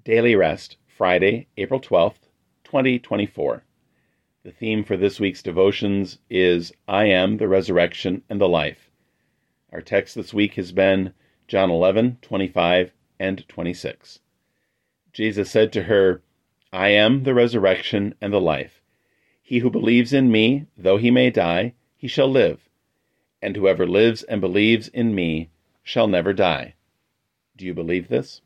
Daily Rest, Friday, April 12th, 2024. The theme for this week's devotions is, I am the resurrection and the life. Our text this week has been John 11:25 and 26. Jesus said to her, I am the resurrection and the life. He who believes in me, though he may die, he shall live. And whoever lives and believes in me shall never die. Do you believe this?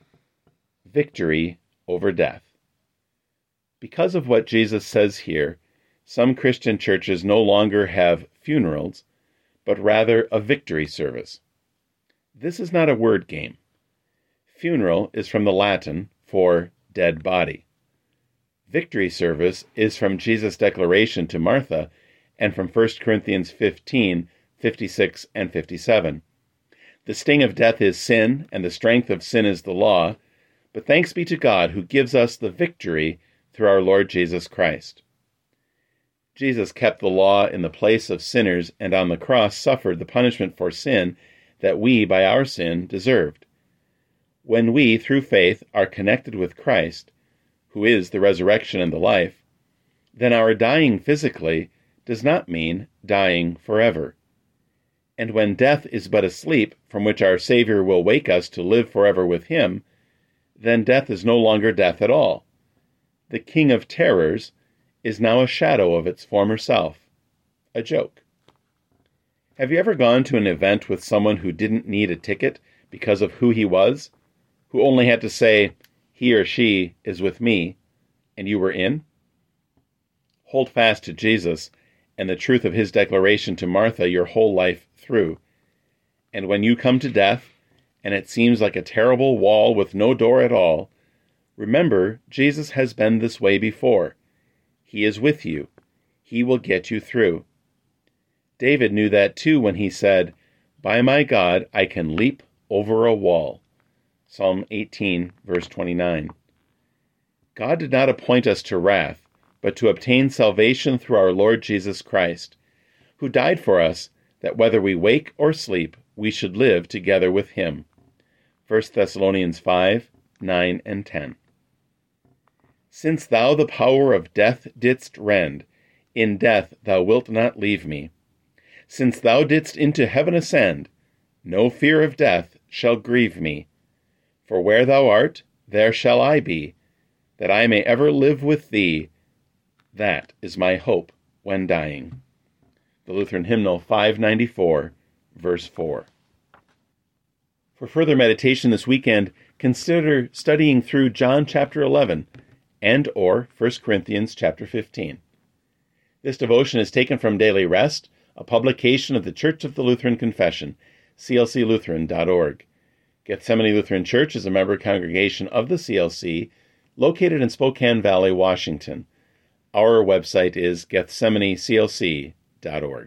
Victory over death. Because of what Jesus says here, some Christian churches no longer have funerals, but rather a victory service. This is not a word game. Funeral is from the Latin for dead body. Victory service is from Jesus' declaration to Martha and from 1 Corinthians 15:56 and 57. The sting of death is sin, and the strength of sin is the law, but thanks be to God who gives us the victory through our Lord Jesus Christ. Jesus kept the law in the place of sinners and on the cross suffered the punishment for sin that we, by our sin, deserved. When we, through faith, are connected with Christ, who is the resurrection and the life, then our dying physically does not mean dying forever. And when death is but a sleep from which our Savior will wake us to live forever with Him, then death is no longer death at all. The king of terrors is now a shadow of its former self, a joke. Have you ever gone to an event with someone who didn't need a ticket because of who he was, who only had to say, he or she is with me, and you were in? Hold fast to Jesus and the truth of his declaration to Martha your whole life through. And when you come to death, and it seems like a terrible wall with no door at all, remember Jesus has been this way before. He is with you. He will get you through. David knew that too when he said, by my God, I can leap over a wall. Psalm 18, verse 29. God did not appoint us to wrath, but to obtain salvation through our Lord Jesus Christ, who died for us, that whether we wake or sleep, we should live together with him. 1 Thessalonians 5, 9 and 10. Since thou the power of death didst rend, in death thou wilt not leave me. Since thou didst into heaven ascend, no fear of death shall grieve me. For where thou art, there shall I be, that I may ever live with thee. That is my hope when dying. The Lutheran Hymnal 594, verse 4. For further meditation this weekend, consider studying through John chapter 11 and or 1 Corinthians chapter 15. This devotion is taken from Daily Rest, a publication of the Church of the Lutheran Confession, clclutheran.org. Gethsemane Lutheran Church is a member congregation of the CLC, located in Spokane Valley, Washington. Our website is gethsemaneclc.org.